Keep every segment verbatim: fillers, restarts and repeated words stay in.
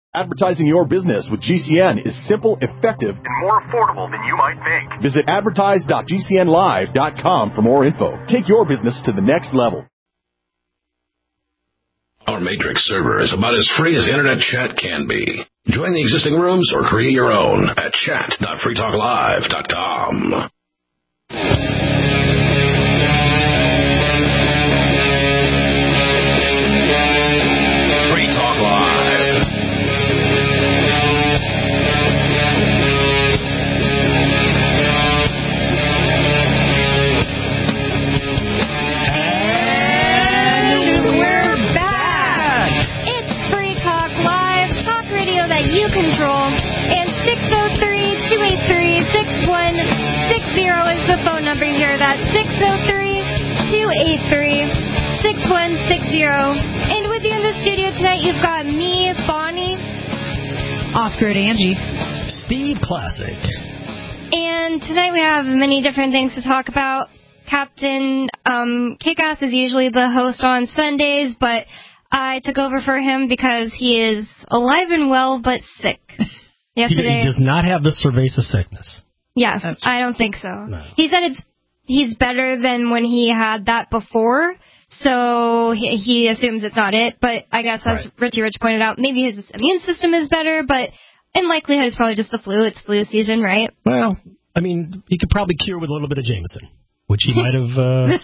Advertising your business with G C N is simple, effective, and more affordable than you might think. Visit advertise dot g c n live dot com for more info. Take your business to the next level. Our Matrix server is about as free as internet chat can be. Join the existing rooms or create your own at chat dot free talk live dot com. Free Talk Live. And we're back. It's Free Talk Live, talk radio that you control. And six oh three, two eight three, six one six zero is the phone number here. That's six oh three, two eight three, six one six zero. And with you in the studio tonight, you've got me, Bonnie. Off-grid Angie. Steve Classic. And tonight we have many different things to talk about. Captain um, Kickass is usually the host on Sundays, but I took over for him because he is alive and well, but sick. Yesterday, He, he does not have the cerveza sickness. Yeah, That's I don't think so. No. He said it's he's better than when he had that before, so he, he assumes it's not it. But I guess, as Right. Richie Rich pointed out, maybe his immune system is better, but in likelihood it's probably just the flu. It's flu season, right? Well, I mean, he could probably cure with a little bit of Jameson, which he might have...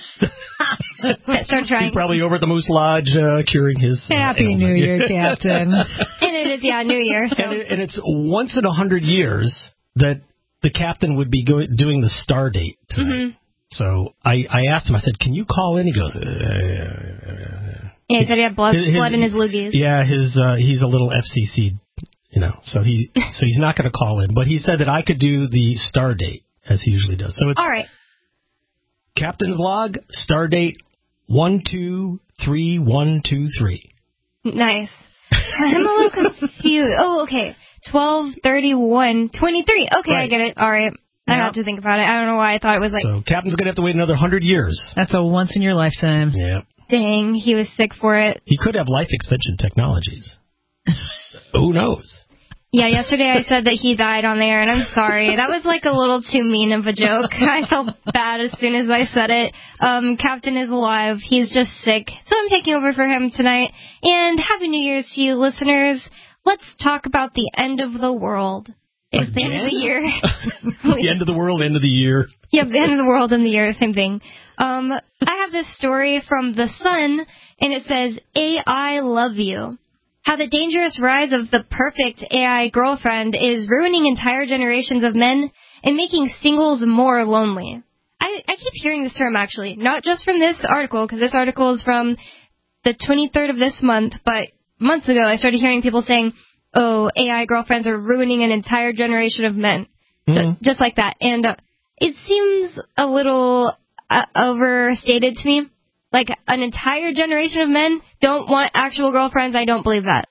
Uh, Start trying. he's probably over at the Moose Lodge uh, curing his... Uh, Happy ailment. New Year, Captain. And it is, yeah, New Year. So. And, it, and it's once in a hundred years that the captain would be go- doing the star date tonight. Mm-hmm. So I, I asked him, I said, can you call in? He goes, uh, uh, uh, Yeah, he said he had blood, his- blood in his loogies. Yeah, his uh, he's a little F C C, you know, so he so he's not going to call in. But he said that I could do the star date as he usually does. So it's All right. Captain's Log, star date one two three one two three. Nice. I'm a little confused. Oh, okay. twelve thirty-one twenty-three. Okay, Right. I get it. All right. I Yep. have to think about it. I don't know why I thought it was like, So Captain's going to have to wait another hundred years. That's a once in your lifetime. Yeah. dang, he was sick for it. He could have life extension technologies. Who knows? Yeah, yesterday I said that he died on there, and I'm sorry. That was like a little too mean of a joke. I felt bad as soon as I said it. Um, Captain is alive. He's just sick. So I'm taking over for him tonight. And Happy New Year's to you, listeners. Let's talk about the end of the world. It's the end of the year. The end of the world, end of the year. Yep, the end of the world and the year, same thing. Um, I have this story from The Sun, and it says, A I love you. How the dangerous rise of the perfect A I girlfriend is ruining entire generations of men and making singles more lonely. I, I keep hearing this term, actually, not just from this article, because this article is from the twenty-third of this month, but months ago I started hearing people saying, oh, A I girlfriends are ruining an entire generation of men. Mm-hmm. Just like that. And uh, it seems a little uh, overstated to me. Like, an entire generation of men don't want actual girlfriends. I don't believe that.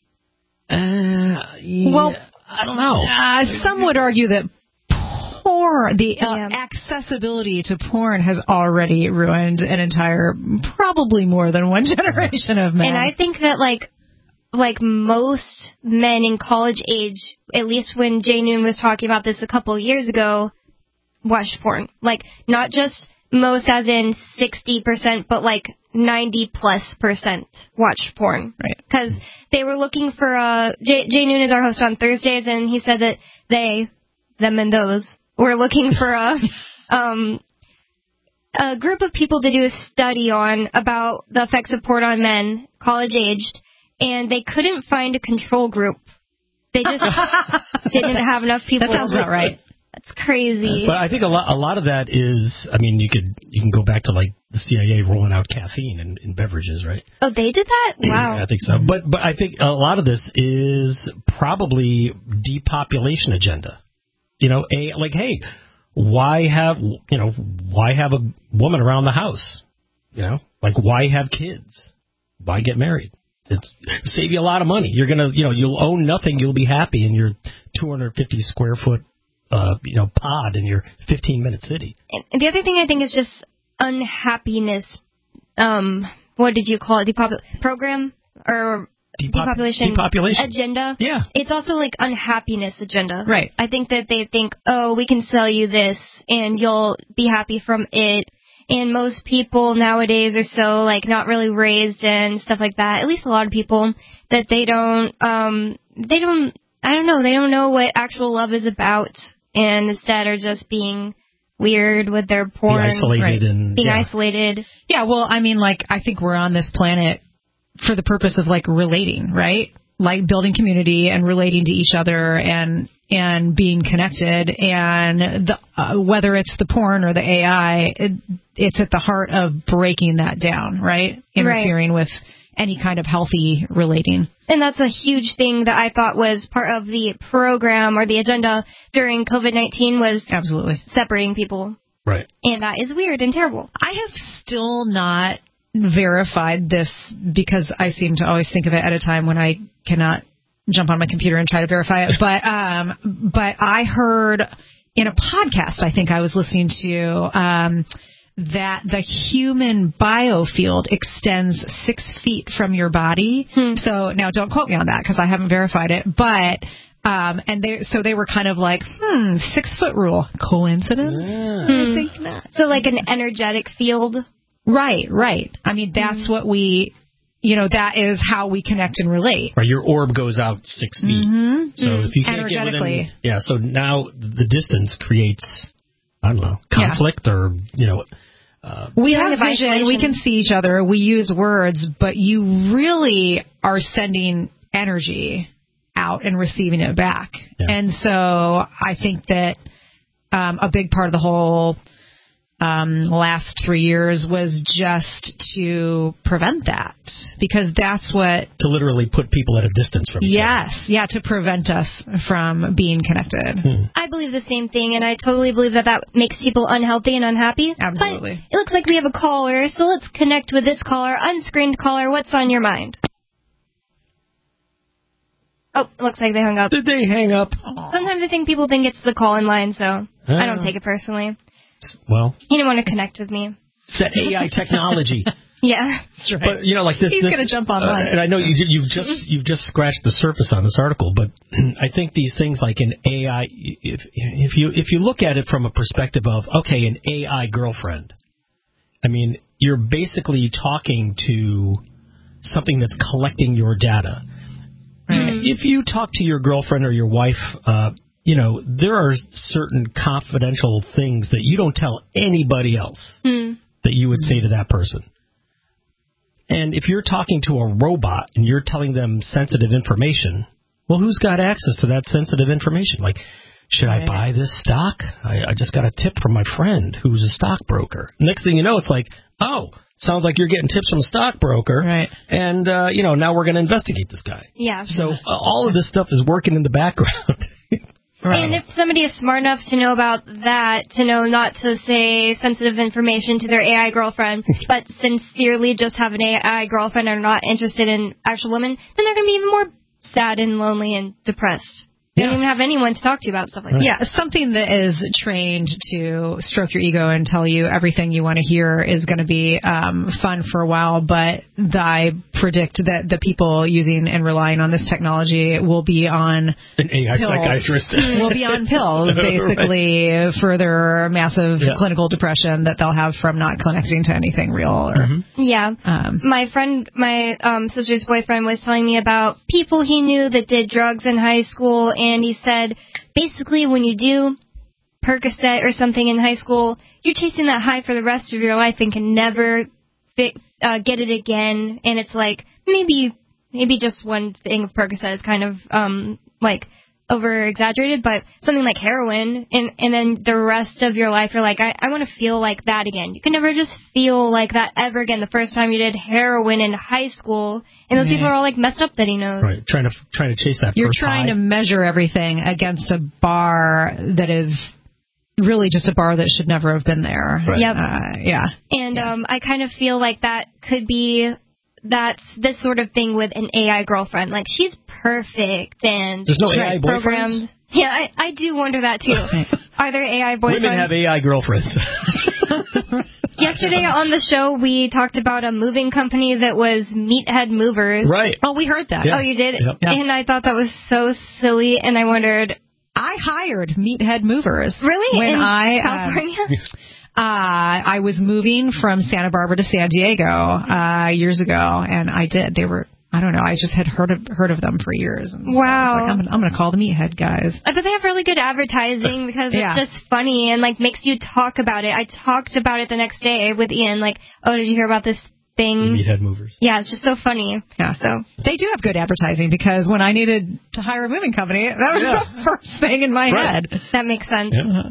Uh, yeah, Well, I don't know. Uh, some would argue that porn, the uh, Yeah. accessibility to porn has already ruined an entire, probably more than one generation of men. And I think that, like, like most men in college age, at least when Jay Noon was talking about this a couple of years ago, watched porn. Like, not just most as in sixty percent, but like ninety plus percent watched porn. Right. Because they were looking for, uh, Jay, Jay Noon is our host on Thursdays, and he said that they, them and those, were looking for a, um, a group of people to do a study on about the effects of porn on men, college aged, and they couldn't find a control group. They just didn't have enough people. That sounds about right. That's crazy. But I think a lot, a lot of that is, I mean, you could you can go back to like the C I A rolling out caffeine in, in beverages, right? Oh, they did that? Wow. I think so. But but I think a lot of this is probably depopulation agenda. You know, a like, hey, why have you know why have a woman around the house? You know, like why have kids? Why get married? It's save you a lot of money. You're gonna you know you'll own nothing. You'll be happy in your two hundred fifty square foot. Uh, you know, pod in your fifteen-minute city. And the other thing I think is just unhappiness. Um, what did you call it? Depop- program or Depop- depopulation, depopulation agenda. Yeah. It's also like unhappiness agenda. Right. I think that they think, oh, we can sell you this and you'll be happy from it. And most people nowadays are so like not really raised and stuff like that. At least a lot of people that they don't, um, they don't, I don't know, they don't know what actual love is about, and instead are just being weird with their porn, Being isolated right. and being yeah. isolated. Yeah, well, I mean, like, I think we're on this planet for the purpose of, like, relating, right? Like, building community and relating to each other and and being connected. And the, uh, whether it's the porn or the A I, it, it's at the heart of breaking that down, right? Interfering right. with any kind of healthy relating. And that's a huge thing that I thought was part of the program or the agenda during COVID nineteen was absolutely separating people. Right. And that is weird and terrible. I have still not verified this because I seem to always think of it at a time when I cannot jump on my computer and try to verify it. But um, but I heard in a podcast I think I was listening to um, that the human biofield extends six feet from your body. Hmm. So now don't quote me on that because I haven't verified it. But um, and they so they were kind of like, hmm, six foot rule. Coincidence? Yeah. Hmm. I think not. So like an energetic field. Right, right. I mean, that's mm-hmm. what we, you know, that is how we connect and relate. Right, your orb goes out six feet. Mm-hmm. So mm-hmm. if you can't get within, yeah, so now the distance creates, I don't know, conflict yeah. or, you know. Uh, we have vision, isolation. We can see each other, we use words, but you really are sending energy out and receiving it back. Yeah. And so I think that um, a big part of the whole Um, last three years was just to prevent that, because that's what... To literally put people at a distance from each other. Yes, yeah, to prevent us from being connected. Hmm. I believe the same thing, and I totally believe that that makes people unhealthy and unhappy. Absolutely. But it looks like we have a caller, so let's connect with this caller. Unscreened caller, what's on your mind? Oh, looks like they hung up. Did they hang up? Sometimes I think people think it's the call-in line, so uh. I don't take it personally. Well, he didn't want to connect with me. That A I technology. Yeah, that's right. But you know, like this, he's this, going to jump online. Uh, and I know you, you've just you've just scratched the surface on this article, but I think these things like an A I, if if you if you look at it from a perspective of okay, an A I girlfriend, I mean, you're basically talking to something that's collecting your data. Right. If you talk to your girlfriend or your wife. Uh, You know, there are certain confidential things that you don't tell anybody else hmm. that you would say to that person. And if you're talking to a robot and you're telling them sensitive information, well, who's got access to that sensitive information? Like, should right. I buy this stock? I, I just got a tip from my friend who's a stockbroker. Next thing you know, it's like, oh, sounds like you're getting tips from a stockbroker. Right. And, uh, you know, now we're going to investigate this guy. Yeah. So uh, all of this stuff is working in the background. Right. And if somebody is smart enough to know about that, to know not to say sensitive information to their A I girlfriend, but sincerely just have an A I girlfriend and are not interested in actual women, then they're going to be even more sad and lonely and depressed. You yeah. don't even have anyone to talk to about stuff like right. that. Yeah, something that is trained to stroke your ego and tell you everything you want to hear is going to be um, fun for a while, but I predict that the people using and relying on this technology will be on an A I pills. psychiatrist. will be on pills, basically, right. for their massive yeah. clinical depression that they'll have from not connecting to anything real. Or, mm-hmm. Yeah. Um, my friend, my um, sister's boyfriend was telling me about people he knew that did drugs in high school. And he said, basically, when you do Percocet or something in high school, you're chasing that high for the rest of your life and can never fi- uh, get it again. And it's like, maybe maybe just one thing of Percocet is kind of, um, like, over-exaggerated, but something like heroin, and, and then the rest of your life, you're like, I, I want to feel like that again. You can never just feel like that ever again. The first time you did heroin in high school, and those yeah. people are all, like, messed up that he knows. Right, trying to trying to chase that You're first trying high. to measure everything against a bar that is really just a bar that should never have been there. Right. Yep. Uh, yeah. And yeah. um, I kind of feel like that could be... That's this sort of thing with an A I girlfriend. Like, she's perfect and there's no A I programmed. boyfriends? Yeah, I, I do wonder that, too. Are there A I boyfriends? Women have A I girlfriends. Yesterday on the show, we talked about a moving company that was Meathead Movers. Right. Oh, we heard that. Yeah. Oh, you did? Yep. And I thought that was so silly, and I wondered... I hired Meathead Movers. Really? When In I, California? Uh, uh, I was moving from Santa Barbara to San Diego uh, years ago, and I did. They were... I don't know. I just had heard of heard of them for years. And so wow. I was like, I'm, I'm going to call the Meathead guys. But they have really good advertising because Yeah. it's just funny and like makes you talk about it. I talked about it the next day with Ian. Like, oh, did you hear about this thing? Meathead Movers. Yeah, it's just so funny. Yeah. So They do have good advertising because when I needed to hire a moving company, that was Yeah. the first thing in my Right. head. that makes sense. Yeah.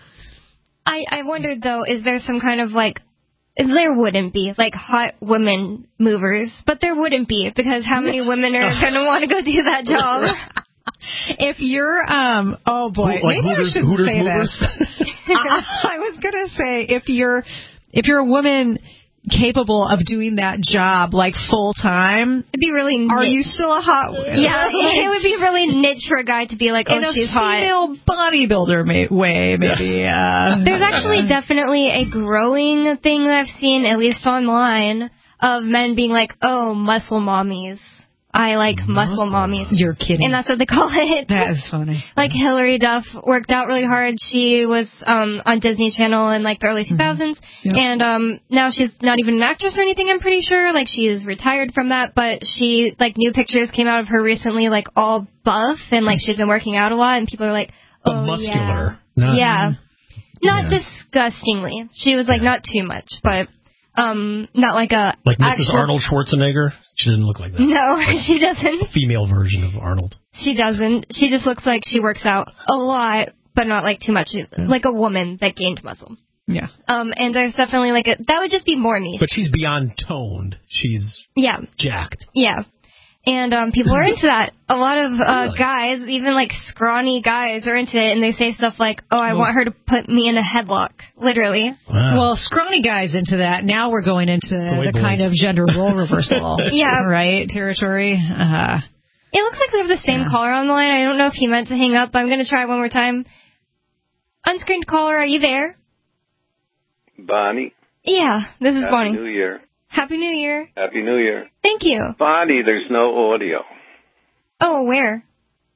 I I wondered though, is there some kind of like there wouldn't be, like, hot women movers. But there wouldn't be, because how many women are going to want to go do that job? If you're, um, oh boy, Like maybe Hooters, I shouldn't Hooters say movers? this. I, I was gonna say if you're if you're a woman capable of doing that job like full time, It'd be really niche. are you still a hot? Yeah, it would be really niche for a guy to be like, oh, in a she's hot. female bodybuilder ma- way, maybe. Uh, There's actually definitely a growing thing that I've seen, at least online, of men being like, oh, muscle mommies. I like muscle, Muscle mommies. You're kidding. And that's what they call it. That is funny. Like Hillary Duff worked out really hard. She was um on Disney Channel in like the early two thousands. Yep. And um now she's not even an actress or anything, I'm pretty sure. Like she is retired from that, but she like new pictures came out of her recently, like all buff and like she's been working out a lot, and people are like, But oh, muscular. yeah. Not, yeah. Not Yeah. disgustingly. She was like not too much, but um not like a Like Missus actual- Arnold Schwarzenegger? She doesn't look like that. No, she doesn't. Female version of Arnold. She doesn't. She just looks like she works out a lot, but not like too much. Like a woman that gained muscle. Yeah. Um, and there's definitely like a that would just be more niche. But she's beyond toned. She's Yeah, jacked. yeah. And um, people are into that. A lot of uh, Really? guys, even like scrawny guys, are into it, and they say stuff like, "Oh, I want her to put me in a headlock," literally. Wow. Well, scrawny guys into that. Now we're going into Soy the boys. kind of gender role reversal, Yeah. right? Territory. Uh, It looks like we have the same Yeah. caller on the line. I don't know if he meant to hang up. I'm going to try one more time. Unscreened caller, are you there? Bonnie, Yeah, this is Happy Bonnie. New Year. Happy New Year. Happy New Year. Thank you. Bonnie, there's no audio. Oh, where?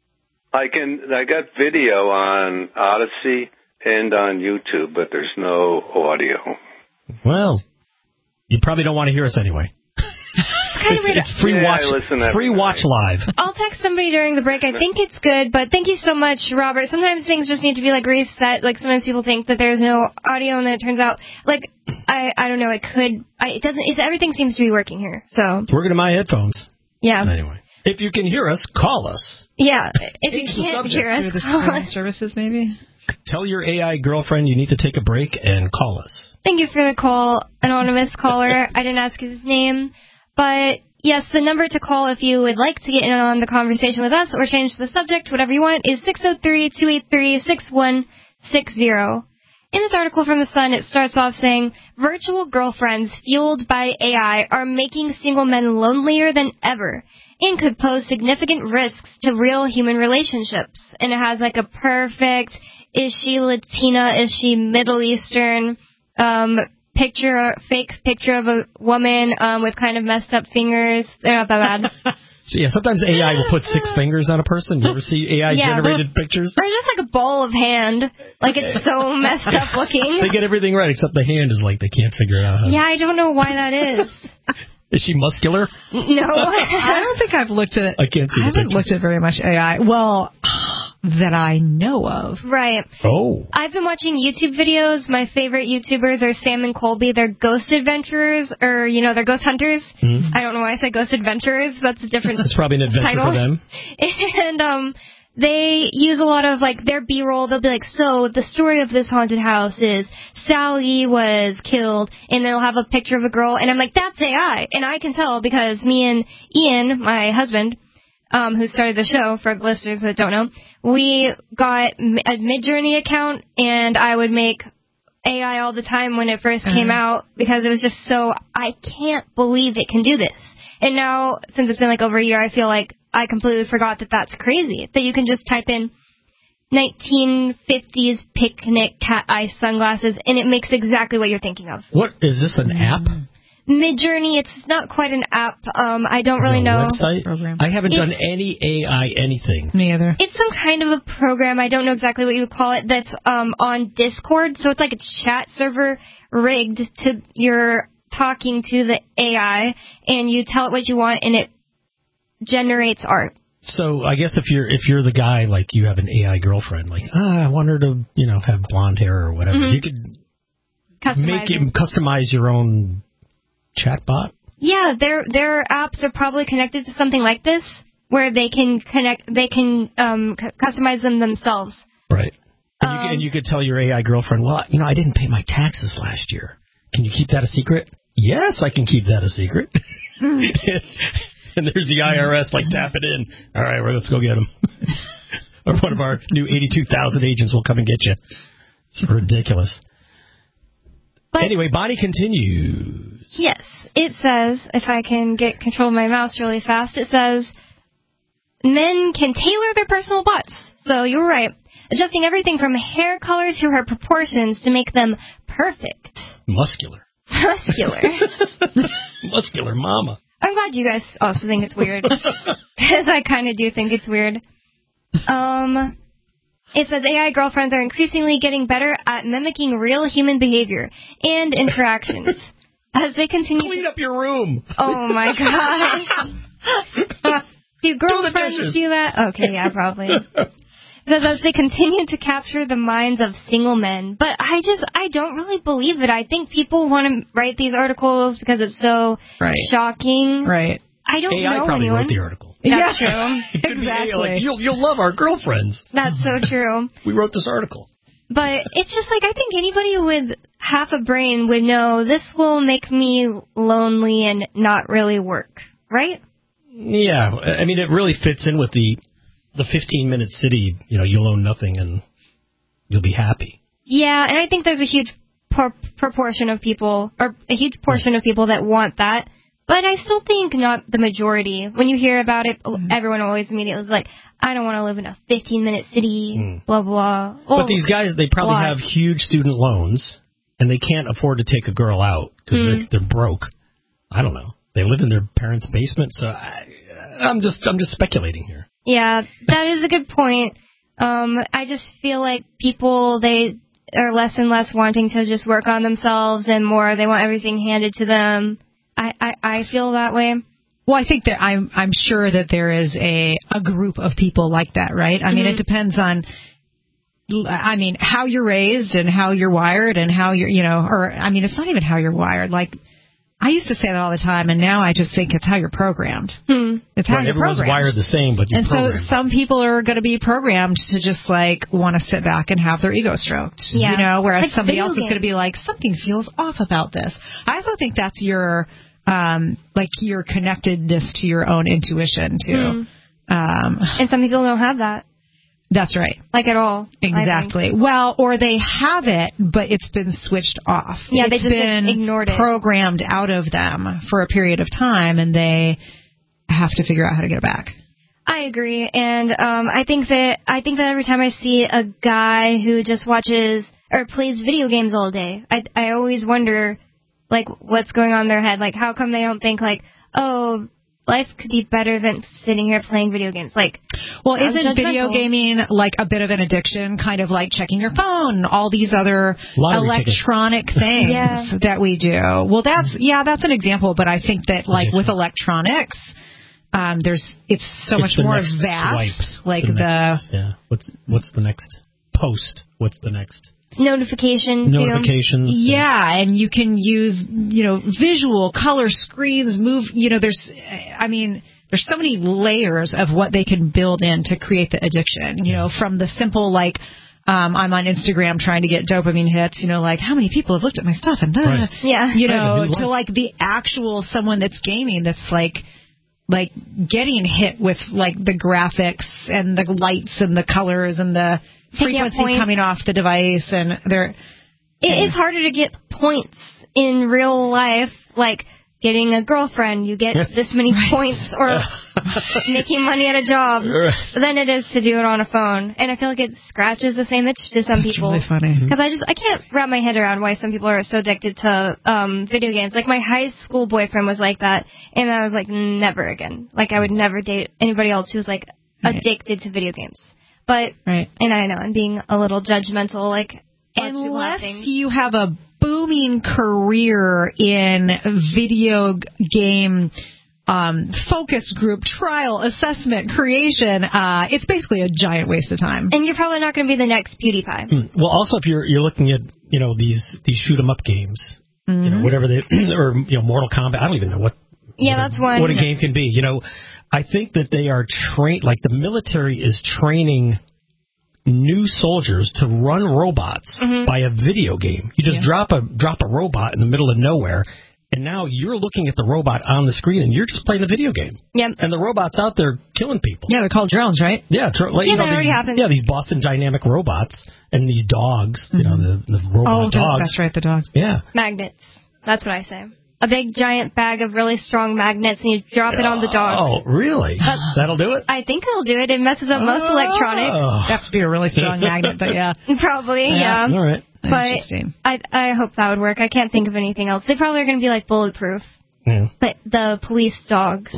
I can I got video on Odyssey and on YouTube, but there's no audio. Well, you probably don't want to hear us anyway. It's kind of It's, weird. it's free Yeah, watch. I listen every Free night. watch live. I'll text somebody during the break. I think it's good, but thank you so much, Robert. Sometimes things just need to be like reset. Like sometimes people think that there's no audio, and then it turns out like I I don't know. It could. I, it doesn't. It's, everything seems to be working here. So Working to my headphones. yeah, Anyway, if you can hear us, call us. yeah. If you Change the can't subject hear us, through the call streaming us. services, maybe. Tell your A I girlfriend you need to take a break and call us. Thank you for the call, anonymous caller. I didn't ask his name, but yes, the number to call if you would like to get in on the conversation with us or change the subject, whatever you want, is six oh three, two eight three, six one six zero. In this article from The Sun, it starts off saying, virtual girlfriends fueled by A I are making single men lonelier than ever and could pose significant risks to real human relationships. And it has like a perfect, is she Latina, is she Middle Eastern, um, picture, fake picture of a woman um, with kind of messed up fingers. They're not that bad. So yeah, sometimes A I will put six fingers on a person. You ever see A I Yeah, generated pictures? Or just like a ball of hand. Like it's so messed up looking. They get everything right except the hand is like they can't figure it out. Yeah, I don't know why that is. Is she muscular? No. I don't think I've looked at. I can't see I the haven't picture. looked at very much A I. Well, that I know of. Right. Oh. I've been watching YouTube videos. My favorite YouTubers are Sam and Colby. They're ghost adventurers, or, you know, they're ghost hunters. Mm-hmm. I don't know why I said ghost adventurers. That's a different That's probably an adventure title. for them. And, um... they use a lot of, like, their B-roll. They'll be like, so the story of this haunted house is Sally was killed, and they'll have a picture of a girl, and I'm like, that's A I. And I can tell because me and Ian, my husband, um, who started the show, for listeners that don't know, we got a Midjourney account, and I would make A I all the time when it first came out because it was just so, I can't believe it can do this. And now, since it's been like over a year, I feel like I completely forgot that that's crazy. That you can just type in, nineteen fifties picnic cat eye sunglasses, and it makes exactly what you're thinking of. What is this? An app? Midjourney, it's not quite an app. Um, I don't Is really it a know. Website? Program. I haven't It's- done any A I anything. Me either. It's some kind of a program. I don't know exactly what you would call it. That's um, on Discord, so it's like a chat server rigged to you're talking to the A I, and you tell it what you want, and it generates art. So I guess if you're if you're the guy, like you have an A I girlfriend, like ah, I want her to you know have blonde hair or whatever, Mm-hmm. you could Customize make it it. customize your own chatbot. Yeah, their their apps are probably connected to something like this, where they can connect, they can um, c- customize them themselves. Right. And, Um, you, could- and you could tell your A I girlfriend, well, you know, I didn't pay my taxes last year. Can you keep that a secret? Yes, I can keep that a secret. And there's the I R S, like, tap it in. All right, well, let's go get them. Or one of our new eighty-two thousand agents will come and get you. It's ridiculous. But Anyway, Bonnie continues. yes, it says, if I can get control of my mouse really fast, it says, men can tailor their personal butts. So you're right. Adjusting everything from hair color to her proportions to make them perfect. Muscular. Muscular. Muscular mama. I'm glad you guys also think it's weird. Because I kind of do think it's weird. Um, it says A I girlfriends are increasingly getting better at mimicking real human behavior and interactions. As they continue... Clean up your room. Oh, my gosh. Do girlfriends dishes. do that? Okay, yeah, probably. Because as they continue to capture the minds of single men. But I just, I don't really believe it. I think people want to write these articles because it's so Right. shocking. Right. I don't A I know probably anyone. wrote the article. That's Yeah. true. It could be A I, Exactly. like, you'll, you'll love our girlfriends. That's so true. We wrote this article. But it's just like, I think anybody with half a brain would know this will make me lonely and not really work. Right? Yeah, I mean, it really fits in with the the fifteen-minute city, you know, you'll own nothing and you'll be happy. Yeah, and I think there's a huge por- proportion of people, or a huge portion of people that want that. But I still think not the majority. When you hear about it, Mm-hmm. everyone always immediately is like, I don't want to live in a fifteen-minute city, Mm. blah, blah. But Oh, these guys, they probably why? have huge student loans, and they can't afford to take a girl out because Mm. they're, they're broke. I don't know. They live in their parents' basement, so I, I'm just I'm just speculating here. Yeah, that is a good point. Um, I just feel like people, they are less and less wanting to just work on themselves and more they want everything handed to them. I, I, I feel that way. Well, I think that I'm I'm sure that there is a a group of people like that, right? I mean, Mhm. it depends on, I mean, how you're raised and how you're wired and how you're, you know, or I mean, it's not even how you're wired. Like, I used to say that all the time, and now I just think it's how you're programmed. Hmm. It's how Right, you're everyone's programmed. wired the same, but you're And so programmed. some people are going to be programmed to just like want to sit back and have their ego stroked, Yeah. you know, whereas Like somebody video else is going to games. be like, something feels off about this. I also think that's your, um, like your connectedness to your own intuition too. Um, And some people don't have that, that's right. like at all. I think. Exactly. Well, or they have it, but it's been switched off. Yeah, they It's just been ignored it. programmed out of them for a period of time, and they have to figure out how to get it back. I agree, and um, I think that I think that every time I see a guy who just watches or plays video games all day, I I always wonder, like, what's going on in their head. Like, how come they don't think like, oh, life could be better than sitting here playing video games? Like, Well, sounds isn't video judgmental. gaming like a bit of an addiction, kind of like checking your phone, all these other Lottery electronic things Yeah. that we do? Well, that's, yeah, that's an example, but I think that like with electronics, um, there's, it's so It's much the more next vast, swipes. like It's the, next- yeah. What's what's the next post? What's the next notification too. notifications? yeah, and you can use, you know, visual, color screens, move, you know, there's, I mean, there's so many layers of what they can build in to create the addiction, you know, from the simple, like, um, I'm on Instagram trying to get dopamine hits, you know, like how many people have looked at my stuff and, uh, Right. Yeah. you Right, a know, new to life. like the actual someone that's gaming that's like, like getting hit with like the graphics and the lights and the colors and the Picking up frequency points. coming off the device, and they're, It is harder to get points in real life, like getting a girlfriend, you get this many points, or making money at a job, than it is to do it on a phone. And I feel like it scratches the same itch to some That's people. Really funny. Because I just I can't wrap my head around why some people are so addicted to um, video games. Like my high school boyfriend was like that, and I was like, never again. Like I would never date anybody else who's like right. addicted to video games. But right. and I know I'm being a little judgmental, like unless you have a booming career in video game um, focus group, trial, assessment, creation, uh, it's basically a giant waste of time. And you're probably not going to be the next PewDiePie. Mm. Well, also if you're you're looking at you know these these shoot 'em up games, mm-hmm. you know whatever they or you know Mortal Kombat. I don't even know what. Yeah, what that's a, one. What a game can be. You know, I think that they are trained. Like the military is training new soldiers to run robots mm-hmm. by a video game. You just yeah. drop a drop a robot in the middle of nowhere, and now you're looking at the robot on the screen, and you're just playing a video game. Yep. And the robot's out there killing people. Yeah, they're called drones, right? Yeah, tr- like, yeah, you know, that already these, happens. Yeah, these Boston Dynamic robots and these dogs. Mm-hmm. You know, the, the robot oh, dogs. That's right, the dogs. Yeah. Magnets. That's what I say. A big giant bag of really strong magnets, and you drop it on the dog. Oh, really? But That'll do it? I think it'll do it. It messes up most oh. electronics. It has to be a really strong magnet, but yeah. Probably, yeah. yeah. All right. But I I hope that would work. I can't think of anything else. They probably are going to be like bulletproof. Yeah. But the police dogs.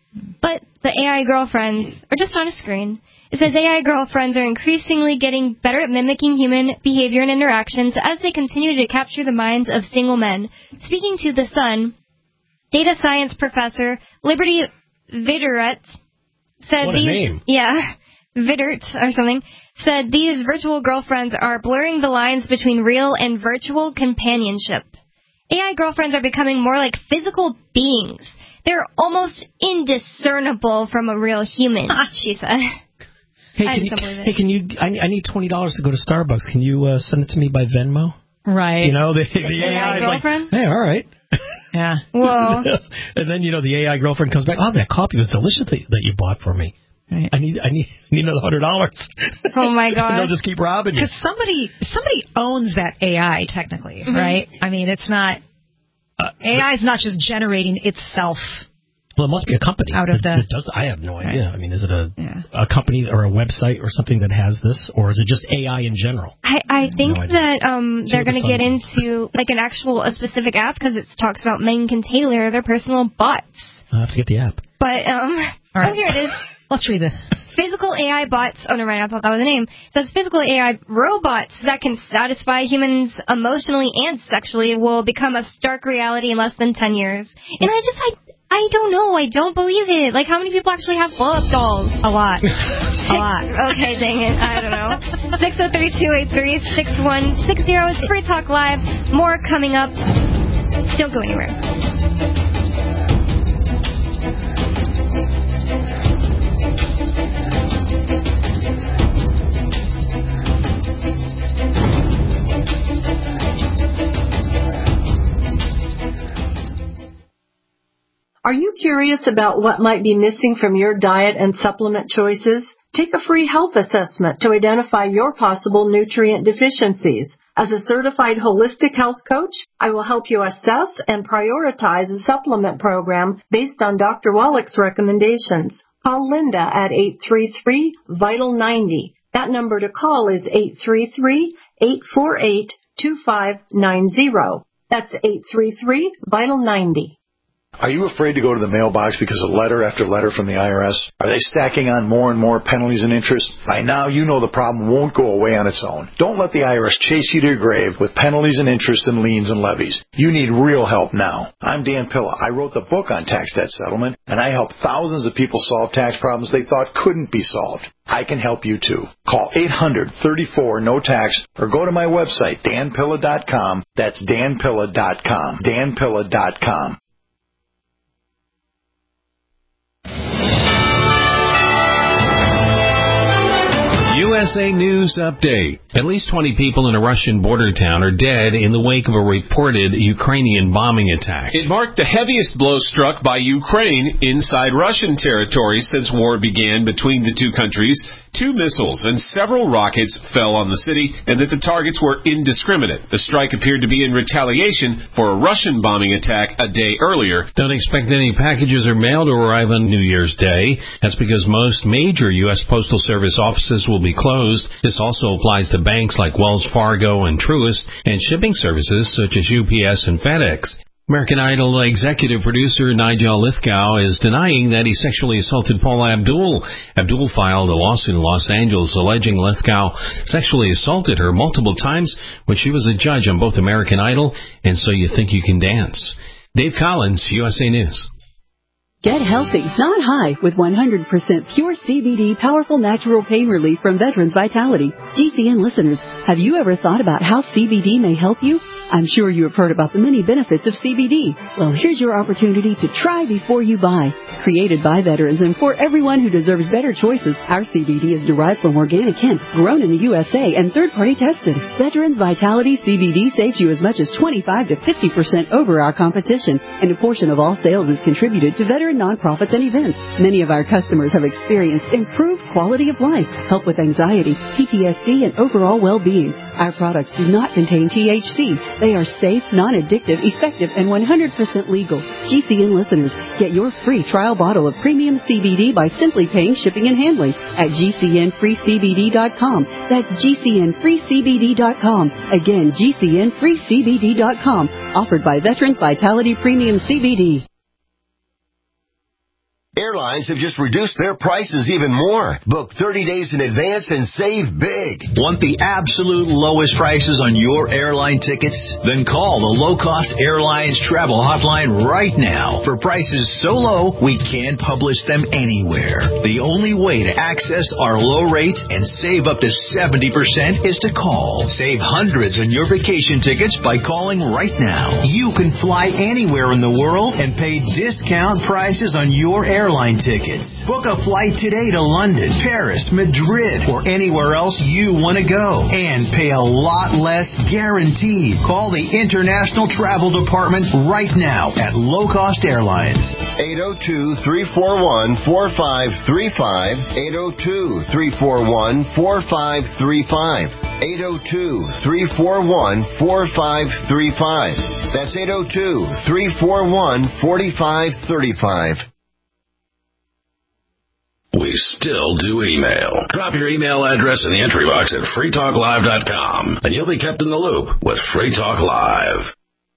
But the A I girlfriends are just on a screen. It says A I girlfriends are increasingly getting better at mimicking human behavior and interactions as they continue to capture the minds of single men. Speaking to The Sun, data science professor Liberty Videret said what a these name. yeah Vidert or something said these virtual girlfriends are blurring the lines between real and virtual companionship. A I girlfriends are becoming more like physical beings. They're almost indiscernible from a real human, she said. Hey, can you, hey, can you? I, I need twenty dollars to go to Starbucks. Can you uh, send it to me by Venmo? Right. You know, the, the, the A I is like, hey, all right. Yeah. Whoa. And then you know the A I girlfriend comes back. Oh, that coffee was delicious that, that you bought for me. Right. I need, I need, I need another hundred dollars. Oh my god! And they'll just keep robbing you. Because somebody, somebody owns that A I technically, mm-hmm. right? I mean, it's not uh, A I is not just generating itself. Well, it must be a company out of that, the. That does. I have no idea. Right. I mean, is it a yeah. a company or a website or something that has this, or is it just A I in general? I, I think no that um, they're going to get is. into like an actual a specific app because it talks about men can tailor their personal bots. I have to get the app. But um, right. oh, here it is. Let's read it. Physical A I bots. Oh no, right. I thought that was the name. It says physical A I robots that can satisfy humans emotionally and sexually will become a stark reality in less than ten years. And I just I. I don't know. I don't believe it. Like, how many people actually have blow-up dolls? A lot. A lot. Okay, dang it. I don't know. six oh three, two eight three, six one six zero. It's Free Talk Live. More coming up. Don't go anywhere. Are you curious about what might be missing from your diet and supplement choices? Take a free health assessment to identify your possible nutrient deficiencies. As a certified holistic health coach, I will help you assess and prioritize a supplement program based on Doctor Wallach's recommendations. Call Linda at eight three three, vital ninety. That number to call is eight three three, eight four eight, two five nine zero. That's eight three three, vital ninety. Are you afraid to go to the mailbox because of letter after letter from the I R S? Are they stacking on more and more penalties and interest? By now, you know the problem won't go away on its own. Don't let the I R S chase you to your grave with penalties and interest and liens and levies. You need real help now. I'm Dan Pilla. I wrote the book on tax debt settlement, and I help thousands of people solve tax problems they thought couldn't be solved. I can help you too. Call eight hundred, thirty-four, no tax or go to my website, dan pilla dot com. That's dan pilla dot com. dan pilla dot com. U S A News Update. At least twenty people in a Russian border town are dead in the wake of a reported Ukrainian bombing attack. It marked the heaviest blow struck by Ukraine inside Russian territory since war began between the two countries two missiles and several rockets fell on the city and that the targets were indiscriminate. The strike appeared to be in retaliation for a Russian bombing attack a day earlier. Don't expect any packages or mail to arrive on New Year's Day. That's because most major U S Postal Service offices will be closed. This also applies to banks like Wells Fargo and Truist and shipping services such as U P S and FedEx. American Idol executive producer Nigel Lithgow is denying that he sexually assaulted Paula Abdul. Abdul filed a lawsuit in Los Angeles alleging Lithgow sexually assaulted her multiple times when she was a judge on both American Idol and So You Think You Can Dance. Dave Collins, U S A News. Get healthy, not high, with one hundred percent pure C B D powerful natural pain relief from Veterans Vitality. G C N listeners, have you ever thought about how C B D may help you? I'm sure you have heard about the many benefits of C B D. Well, here's your opportunity to try before you buy. Created by veterans and for everyone who deserves better choices, our C B D is derived from organic hemp, grown in the U S A, and third-party tested. Veterans Vitality C B D saves you as much as twenty-five to fifty percent over our competition, and a portion of all sales is contributed to veteran nonprofits and events. Many of our customers have experienced improved quality of life, help with anxiety, P T S D, and overall well-being. Our products do not contain T H C. They are safe, non-addictive, effective, and one hundred percent legal. G C N listeners, get your free trial bottle of premium C B D by simply paying shipping and handling at G C N free C B D dot com. That's G C N free C B D dot com. Again, G C N free C B D dot com. Offered by Veterans Vitality Premium C B D. Airlines have just reduced their prices even more. Book thirty days in advance and save big. Want the absolute lowest prices on your airline tickets? Then call the Low Cost Airlines Travel Hotline right now for prices so low we can't publish them anywhere. The only way to access our low rates and save up to seventy percent is to call. Save hundreds on your vacation tickets by calling right now. You can fly anywhere in the world and pay discount prices on your airline Airline tickets. Book a flight today to London, Paris, Madrid, or anywhere else you want to go and pay a lot less guaranteed. Call the International Travel Department right now at Low Cost Airlines. eight oh two, three four one, four five three five. eight oh two, three four one, four five three five. eight oh two, three four one, four five three five. That's eight oh two, three four one, four five three five. We still do email. Drop your email address in the entry box at free talk live dot com, and you'll be kept in the loop with Free Talk Live.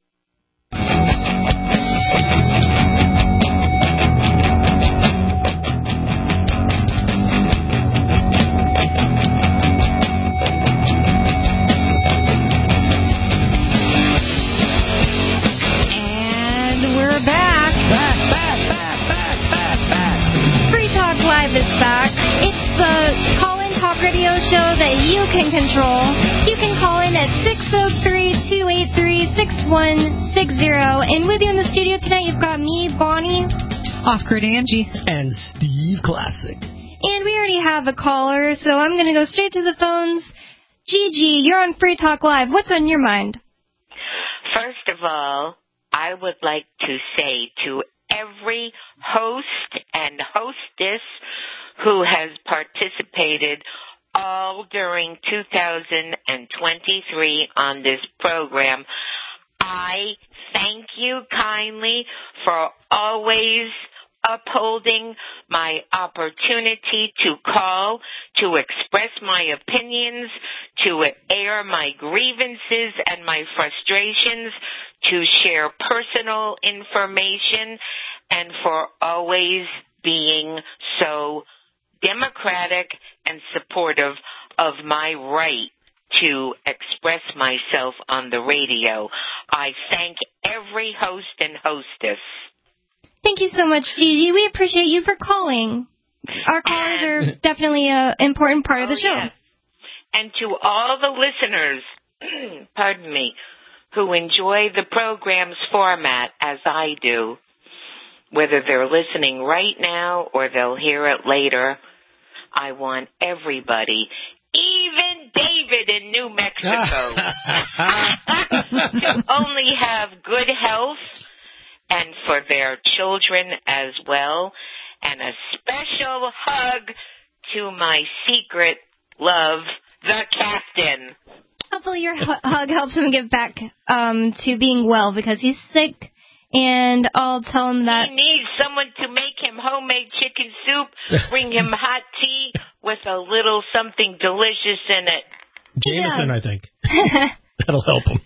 And we're back. Back, back, back, back, back, back. Free Talk Live is back. It's the call-in talk radio show that you can control. You can call in at six oh three, two eight three, six one six zero. And with you in the studio tonight, you've got me, Bonnie. Off-grid Angie. And Steve Classic. And we already have a caller, so I'm going to go straight to the phones. Gigi, you're on Free Talk Live. What's on your mind? First of all, I would like to say to every host and hostess who has participated all during two thousand twenty-three on this program, I thank you kindly for always upholding my opportunity to call, to express my opinions, to air my grievances and my frustrations, to share personal information, and for always being so democratic and supportive of my right to express myself on the radio. I thank every host and hostess. Thank you so much, Gigi. We appreciate you for calling. Our callers and, are definitely an important part oh, of the show. Yes. And to all the listeners, pardon me, who enjoy the program's format as I do, whether they're listening right now or they'll hear it later, I want everybody, even David in New Mexico, to only have good health, and for their children as well, and a special hug to my secret love, the captain. Hopefully your hu- hug helps him get back um, to being well because he's sick, and I'll tell him that... He needs someone to make him homemade chicken soup, bring him hot tea with a little something delicious in it. Jameson, yeah. I think. That'll help him.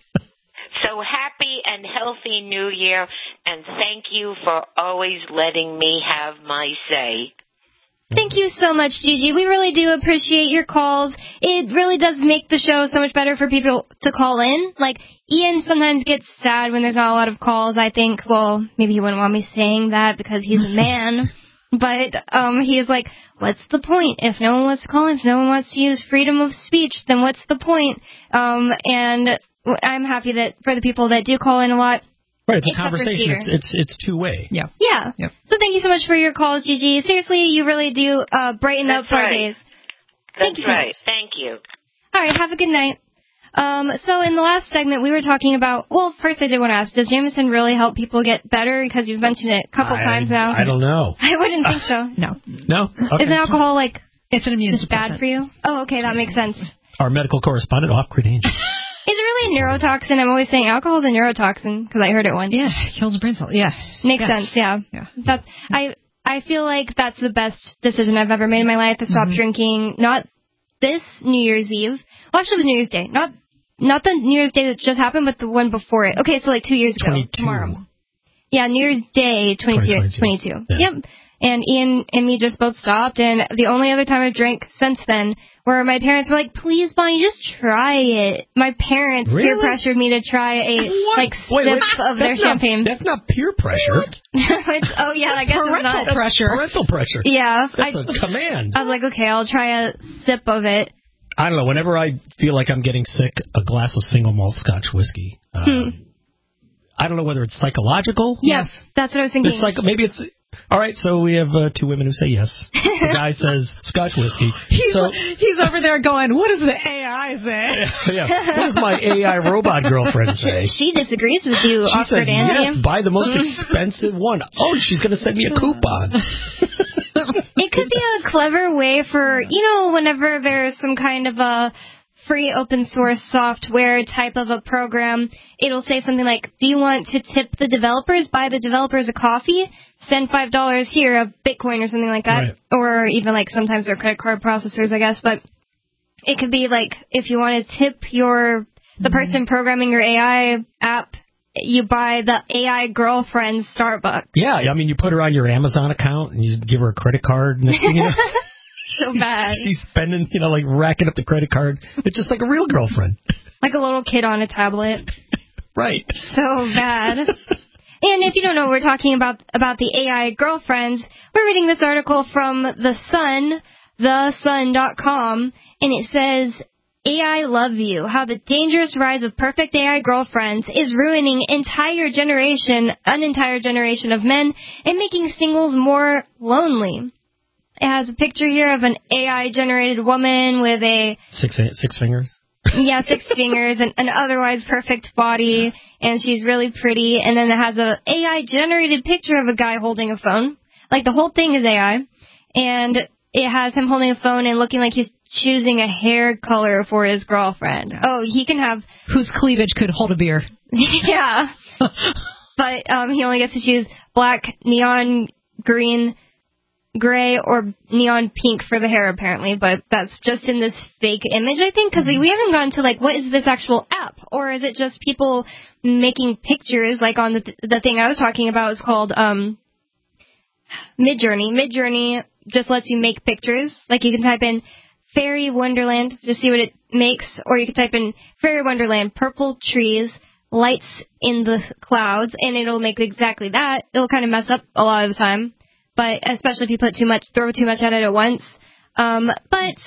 So happy and healthy New Year, and thank you for always letting me have my say. Thank you so much, Gigi. We really do appreciate your calls. It really does make the show so much better for people to call in. Like, Ian sometimes gets sad when there's not a lot of calls. I think, well, maybe he wouldn't want me saying that because he's a man. But um, he's like, what's the point? If no one wants to call in, if no one wants to use freedom of speech, then what's the point? Um, and I'm happy that for the people that do call in a lot. Right, it's a conversation. It's it's it's two way. Yeah. Yeah. Yep. So thank you so much for your calls, Gigi. Seriously, you really do uh, brighten That's up our right. days. That's thank you so right. much. Thank you. All right, have a good night. Um, so in the last segment, we were talking about, well, first I did want to ask, does Jameson really help people get better? Because you've mentioned it a couple I, times now. I don't know. I wouldn't think so. No. No? Okay. Isn't alcohol, like, it's an immune just bad for you? Oh, okay, that makes sense. Our medical correspondent, Off-Grid Angel. Is it really a neurotoxin? I'm always saying alcohol is a neurotoxin because I heard it once. Yeah, kills brain cells. Yeah. Makes yes. sense, yeah. yeah. That's, I I feel like that's the best decision I've ever made in my life, to stop mm-hmm. drinking, not this New Year's Eve. Well, actually, it was New Year's Day. Not not the New Year's Day that just happened, but the one before it. Okay, so like two years ago. twenty-two Tomorrow. Yeah, New Year's Day, twenty-two. twenty-two. Yeah. Yep. And Ian and me just both stopped, and the only other time I've drank since then where my parents were like, please, Bonnie, just try it. My parents really? peer pressured me to try a what? like wait, sip wait, of their not, champagne. That's not peer pressure. it's, oh, yeah, I guess parental it's not. pressure. Parental pressure. Yeah. That's I, a command. I was like, okay, I'll try a sip of it. I don't know. Whenever I feel like I'm getting sick, a glass of single malt Scotch whiskey. Um, hmm. I don't know whether it's psychological. Yes, that's what I was thinking. It's like maybe it's... All right, so we have uh, two women who say yes. The guy says Scotch whiskey. He's, so, he's over there going, what does the A I say? Yeah, yeah. What does my A I robot girlfriend say? She disagrees with you, She Off-Grid says, Andy. yes, buy the most expensive one. Oh, she's going to send me a coupon. It could be a clever way for, you know, whenever there's some kind of a free open source software type of a program, it'll say something like, do you want to tip the developers, buy the developers a coffee, send five dollars here, a Bitcoin or something like that, right. Or even like sometimes they're credit card processors, I guess, but it could be like, if you want to tip your the person programming your A I app, you buy the A I girlfriend Starbucks. Yeah, I mean, you put her on your Amazon account and you give her a credit card, next thing you know. So bad. She's spending, you know, like racking up the credit card. It's just like a real girlfriend. Like a little kid on a tablet. Right. So bad. And if you don't know, we're talking about about the A I girlfriends. We're reading this article from The Sun, the sun dot com, and it says, A I love you, how the dangerous rise of perfect A I girlfriends is ruining entire generation, an entire generation of men and making singles more lonely. It has a picture here of an A I-generated woman with a... Six six fingers? Yeah, six fingers, and an otherwise perfect body, and she's really pretty. And then it has a A I-generated picture of a guy holding a phone. Like, the whole thing is A I. And it has him holding a phone and looking like he's choosing a hair color for his girlfriend. Oh, he can have... Whose cleavage could hold a beer. Yeah. But um, he only gets to choose black, neon green... gray or neon pink for the hair, apparently, but that's just in this fake image, I think, because we, we haven't gone to, like, what is this actual app? Or is it just people making pictures, like on the the thing I was talking about is called um, Midjourney. Midjourney just lets you make pictures. Like, you can type in Fairy Wonderland to see what it makes, or you can type in Fairy Wonderland, purple trees, lights in the clouds, and it'll make exactly that. It'll kind of mess up a lot of the time. But especially if you put too much, throw too much at it at once. Um, but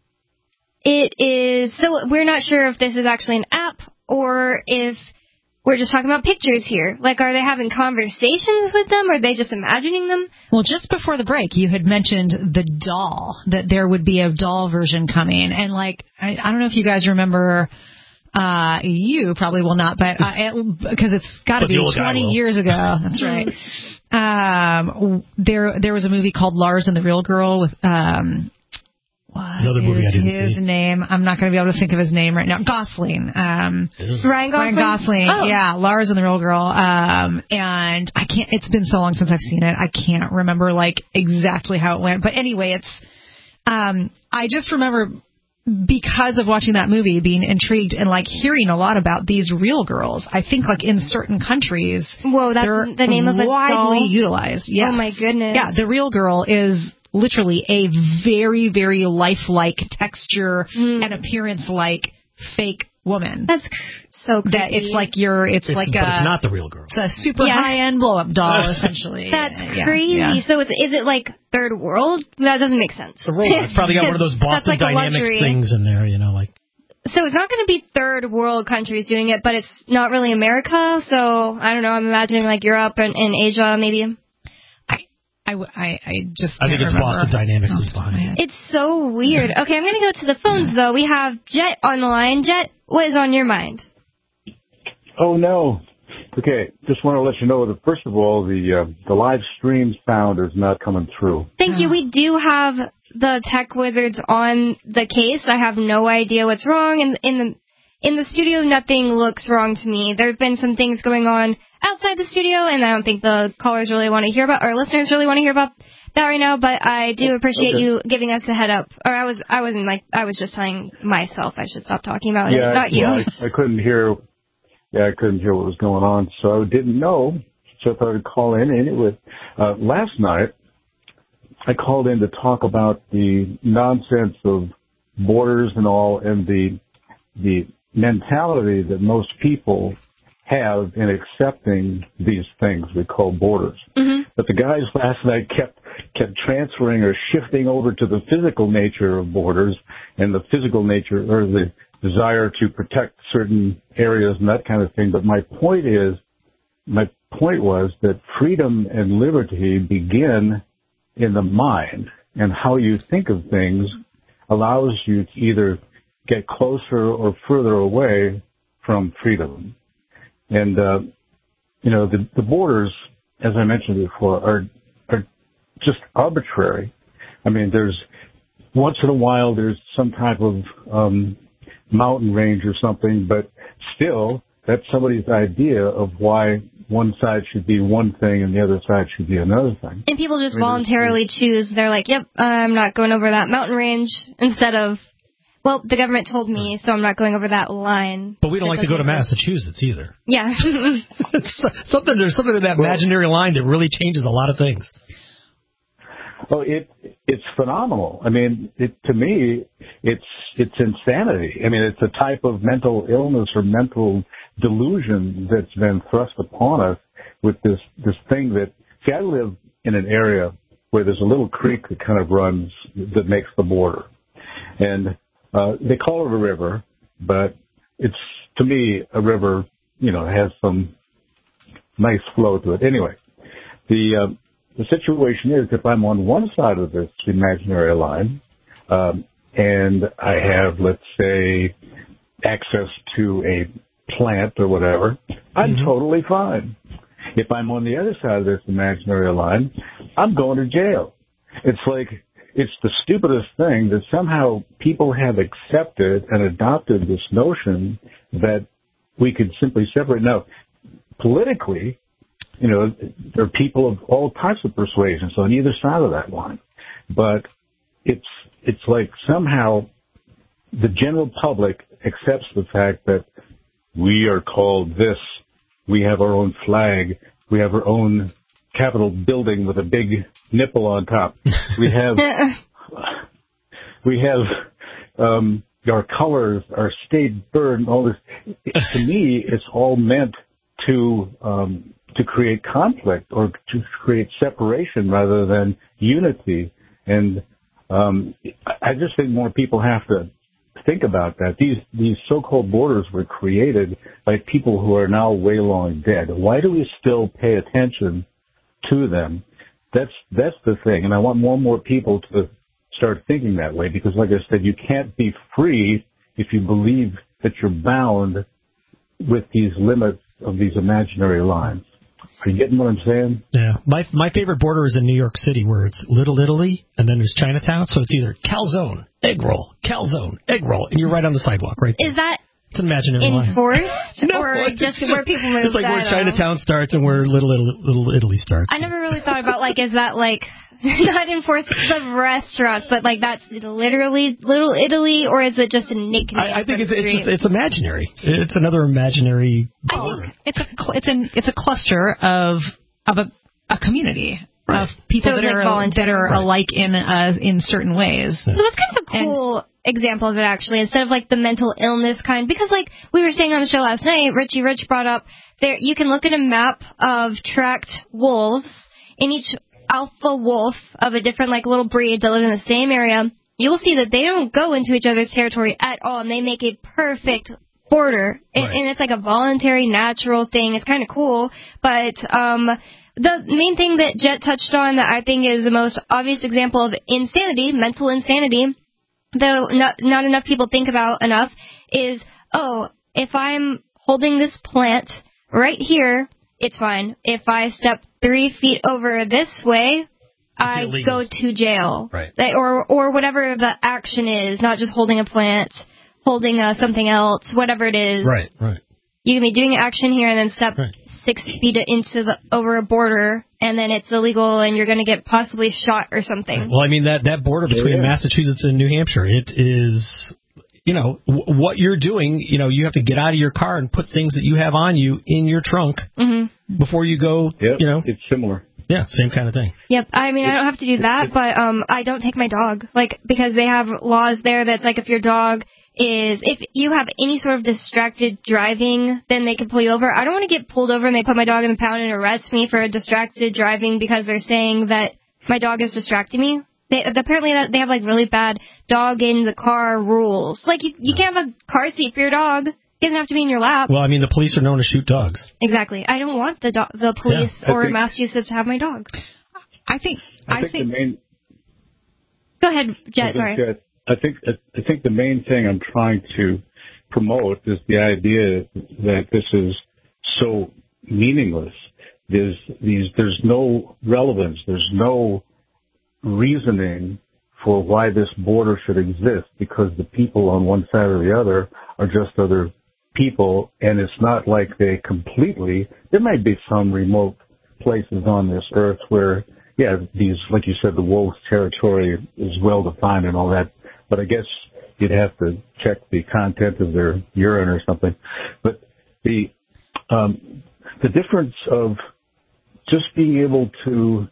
it is, so we're not sure if this is actually an app or if we're just talking about pictures here. Like, are they having conversations with them? Or are they just imagining them? Well, just before the break, you had mentioned the doll, that there would be a doll version coming. And, like, I, I don't know if you guys remember... Uh, you probably will not, but because uh, it, it's got to be twenty years ago. That's right. Um, there, there was a movie called Lars and the Real Girl with um, What Another movie I is didn't his see. name? I'm not going to be able to think of his name right now. Gosling. Um, Ryan Gosling. Ryan Gosling. Oh. Yeah, Lars and the Real Girl. Um, and I can't. It's been so long since I've seen it. I can't remember like exactly how it went. But anyway, it's. Um, I just remember because of watching that movie, being intrigued and like hearing a lot about these real girls. I think like in certain countries, whoa, that's they're the name of a widely doll? utilized. Yes. Oh my goodness. Yeah, the Real Girl is literally a very, very lifelike texture mm. and appearance like fake woman. That's so creepy. That it's like you're, it's, It's, like but a, it's not the Real Girl. It's a super Yeah. high-end blow-up doll, essentially. That's Yeah, crazy. yeah. So it's, is it like third world? That doesn't make sense. The robot's probably got one of those That's Boston like a Dynamics luxury. things in there, you know, like. So it's not going to be third world countries doing it, but it's not really America. So I don't know. I'm imagining like Europe and, and Asia, maybe. I, I, I just I think can't it's remember. Boston Dynamics is behind it. It's so weird. Okay, I'm going to go to the phones, though. We have Jet on the line. Jet, what is on your mind? Oh, no. Okay, just want to let you know that, first of all, the uh, the live stream sound is not coming through. Thank you. We do have the tech wizards on the case. I have no idea what's wrong. In, in the in the studio, nothing looks wrong to me. There have been some things going on outside the studio, and I don't think the callers really want to hear about, or listeners really want to hear about that right now, but I do appreciate Okay. you giving us a head up. Or I was, I wasn't like, I was just telling myself I should stop talking about yeah, it, not you. well, I, I couldn't hear. Yeah, I couldn't hear what was going on, so I didn't know. So I thought I'd call in. Anyway, uh, last night I called in to talk about the nonsense of borders and all, and the the mentality that most people have in accepting these things we call borders. Mm-hmm. But the guys last night kept kept transferring or shifting over to the physical nature of borders and the physical nature or the desire to protect certain areas and that kind of thing. But my point is, my point was that freedom and liberty begin in the mind, and how you think of things allows you to either get closer or further away from freedom. And, uh, you know, the, the borders, as I mentioned before, are, are just arbitrary. I mean, there's, once in a while, there's some type of, um, mountain range or something, but still, that's somebody's idea of why one side should be one thing and the other side should be another thing. And people just I mean, voluntarily choose. They're like, yep, I'm not going over that mountain range, instead of, well, the government told me, so I'm not going over that line. But we don't That like to go to doesn't make sense. Massachusetts either. Yeah. something There's something in that imaginary line that really changes a lot of things. Well, it it's phenomenal. I mean, it, to me, it's it's insanity. I mean, it's a type of mental illness or mental delusion that's been thrust upon us with this this thing that. See, I live in an area where there's a little creek that kind of runs that makes the border, and uh, they call it a river, but it's to me a river. You know, has some nice flow to it. Anyway, the uh, The situation is, if I'm on one side of this imaginary line, um, and I have, let's say, access to a plant or whatever, I'm mm-hmm. totally fine. If I'm on the other side of this imaginary line, I'm going to jail. It's like, it's the stupidest thing that somehow people have accepted and adopted this notion that we could simply separate. Now, politically, you know, there are people of all types of persuasions on either side of that line. But it's it's like somehow the general public accepts the fact that we are called this. We have our own flag. We have our own Capitol building with a big nipple on top. We have we have um, our colors, our state bird, and all this. To me, it's all meant to um, to create conflict or to create separation rather than unity. And um, I just think more people have to think about that. These these so-called borders were created by people who are now way long dead. Why do we still pay attention to them? That's that's the thing. And I want more and more people to start thinking that way, because like I said, you can't be free if you believe that you're bound with these limits of these imaginary lines. Are you getting what I'm saying? Yeah. My my favorite border is in New York City, where it's Little Italy, and then there's Chinatown. So it's either calzone, egg roll, calzone, egg roll, and you're right on the sidewalk, right there. Is that it's an imaginary line. enforced, no, or it's just, just where people move? It's like I where don't Chinatown know. starts and where Little, Little Little Italy starts. I never really thought about, like, is that, like, not enforced of restaurants, but, like, that's literally Little Italy, or is it just a nickname? I, I think it's, for the it's just street? it's imaginary. It's another imaginary border. It's a cl- it's an it's a cluster of of a, a community right. of people so that, like are, that are right. alike in uh, in certain ways. So that's kind of a cool and, example of it, actually, instead of, like, the mental illness kind. Because, like, we were saying on the show last night, Richie Rich brought up, there you can look at a map of tracked wolves, in each alpha wolf of a different, like, little breed that live in the same area. You'll see that they don't go into each other's territory at all, and they make a perfect border. And, right. and it's like a voluntary, natural thing. It's kind of cool. But um, the main thing that Jet touched on that I think is the most obvious example of insanity, mental insanity, though not, not enough people think about enough, is, oh, if I'm holding this plant right here, it's fine. If I step three feet over this way, I go to jail. Right. Or, or whatever the action is, not just holding a plant, holding uh, something else, whatever it is. Right, right. You can be doing action here and then step right. six feet into the over a border, and then it's illegal, and you're going to get possibly shot or something. Well, I mean, that, that border between yeah. Massachusetts and New Hampshire, it is, you know, w- what you're doing, you know, you have to get out of your car and put things that you have on you in your trunk mm-hmm. before you go, yep. you know. It's similar. Yeah, same kind of thing. Yep. I mean, I don't have to do that, but um, I don't take my dog, like, because they have laws there that's like if your dog is, if you have any sort of distracted driving, then they can pull you over. I don't want to get pulled over and they put my dog in the pound and arrest me for distracted driving because they're saying that my dog is distracting me. They, apparently they have, like, really bad dog in the car rules. Like, you, you can't have a car seat for your dog. It doesn't have to be in your lap. Well, I mean, the police are known to shoot dogs. Exactly. I don't want the do- the police yeah, or think, Massachusetts to have my dog. I think. I, I think, think the main. Go ahead, Jet. Sorry. Jet, I think I think the main thing I'm trying to promote is the idea that this is so meaningless. There's these. There's no relevance. There's no reasoning for why this border should exist because the people on one side or the other are just other people, and it's not like they completely, there might be some remote places on this earth where, yeah, these, like you said, the wolves' territory is well defined and all that, but I guess you'd have to check the content of their urine or something. But the, um, the difference of just being able to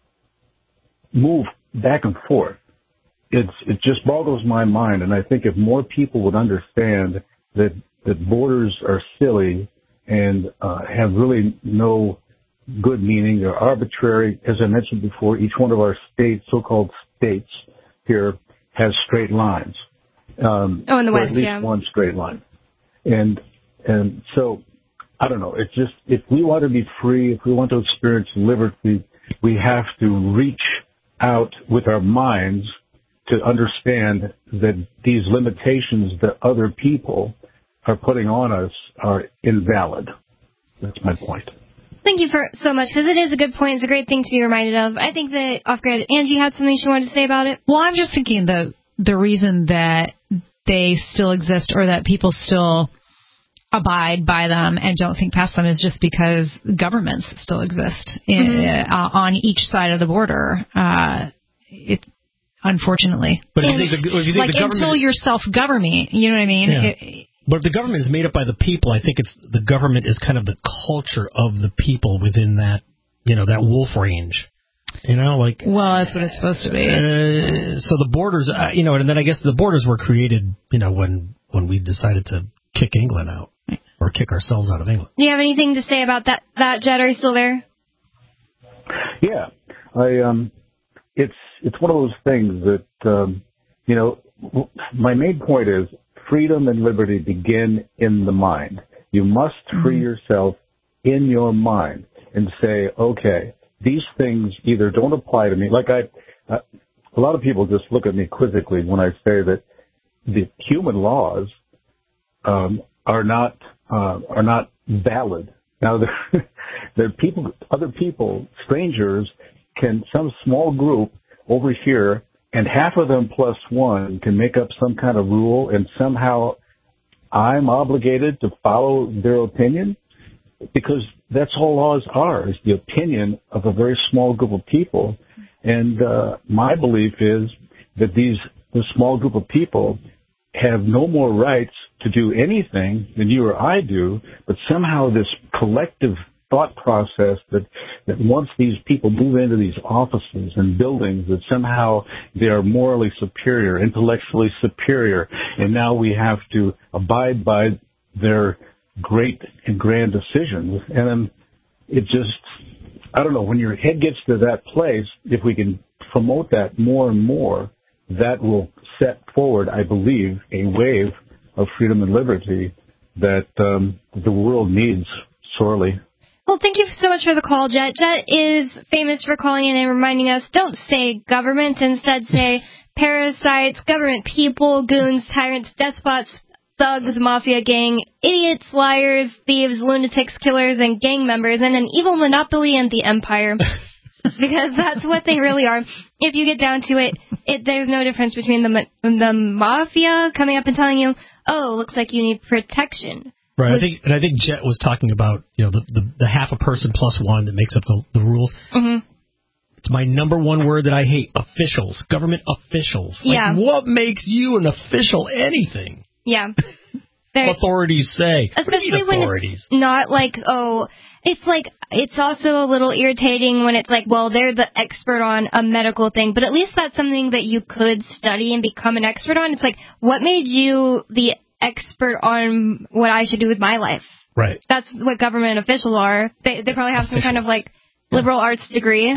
move back and forth, it's, it just boggles my mind, and I think if more people would understand that that borders are silly and uh, have really no good meaning. They're arbitrary. As I mentioned before, each one of our states, so-called states here, has straight lines. Um, oh, in the or West, at least yeah. one straight line. And and so, I don't know. It's just, if we want to be free, if we want to experience liberty, we have to reach out with our minds to understand that these limitations that other people are putting on us are invalid. That's my point. Thank you for so much, because it is a good point. It's a great thing to be reminded of. I think that off-grid, Angie had something she wanted to say about it. Well, I'm just thinking the the reason that they still exist or that people still abide by them and don't think past them is just because governments still exist in, mm-hmm. uh, on each side of the border. Uh, it unfortunately, but if you think the, if you think like the government, until you're self-governing, you know what I mean? Yeah. It, But if the government is made up by the people, I think it's the government is kind of the culture of the people within that, you know, that wolf range. You know, like... Well, that's what it's supposed to be. Uh, so the borders, uh, you know, and then I guess the borders were created, you know, when, when we decided to kick England out or kick ourselves out of England. Do you have anything to say about that, that Jet? Are you still there? Yeah. I, um, it's, it's one of those things that, um, you know, my main point is, freedom and liberty begin in the mind. You must free mm-hmm. yourself in your mind and say, okay, these things either don't apply to me. Like I, uh, a lot of people just look at me quizzically when I say that the human laws um, are not uh, are not valid Now, there, there are people, other people, strangers, can, some small group over here, and half of them plus one can make up some kind of rule, and somehow I'm obligated to follow their opinion, because that's all laws are, is the opinion of a very small group of people. And uh, my belief is that these this small group of people have no more rights to do anything than you or I do, but somehow this collective thought process that, that once these people move into these offices and buildings, that somehow they are morally superior, intellectually superior, and now we have to abide by their great and grand decisions. And then it just, I don't know, when your head gets to that place, if we can promote that more and more, that will set forward, I believe, a wave of freedom and liberty that um, the world needs sorely. Well, thank you so much for the call, Jet. Jet is famous for calling in and reminding us, don't say government, instead say parasites, government people, goons, tyrants, despots, thugs, mafia gang, idiots, liars, thieves, lunatics, killers, and gang members, and an evil monopoly and the empire. Because that's what they really are. If you get down to it, it there's no difference between the the mafia coming up and telling you, oh, looks like you need protection. Right, I think, and I think Jet was talking about, you know, the, the, the half a person plus one that makes up the, the rules. Mm-hmm. It's my number one word that I hate, officials, government officials. Like, yeah. What makes you an official anything? Yeah. Authorities say. Especially when it's not like, oh, it's like, it's also a little irritating when it's like, well, they're the expert on a medical thing, but at least that's something that you could study and become an expert on. It's like, what made you the expert on what I should do with my life? Right. That's what government officials are. They they probably have officials. some kind of like liberal arts degree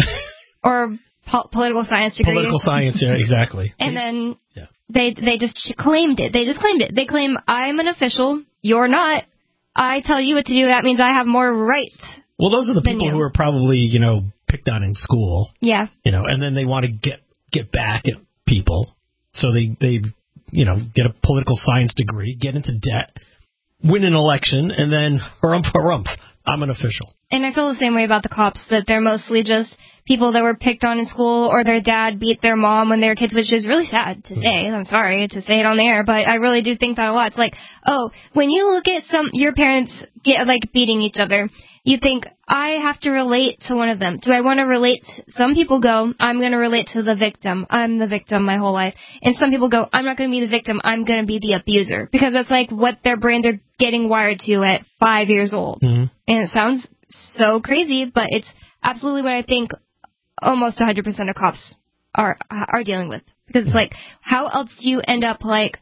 or po- political science degree. Political science, yeah, exactly. And then yeah. they they just claimed it. They just claimed it. They claim, I'm an official, you're not. I tell you what to do, that means I have more rights. Well, those are the people who are probably, you know, picked on in school. Yeah. You know, and then they want to get get back at people. So they, they, you know, get a political science degree, get into debt, win an election, and then harumph, harumph, I'm an official. And I feel the same way about the cops, that they're mostly just people that were picked on in school, or their dad beat their mom when they were kids, which is really sad to say. I'm sorry to say it on the air, but I really do think that a lot. It's like, oh, when you look at some your parents get like beating each other, you think, I have to relate to one of them. Do I want to relate? Some people go, I'm going to relate to the victim. I'm the victim my whole life. And some people go, I'm not going to be the victim. I'm going to be the abuser. Because that's like what their brains are getting wired to at five years old. Mm-hmm. And it sounds so crazy, but it's absolutely what I think almost one hundred percent of cops are are dealing with. Because it's like, how else do you end up like,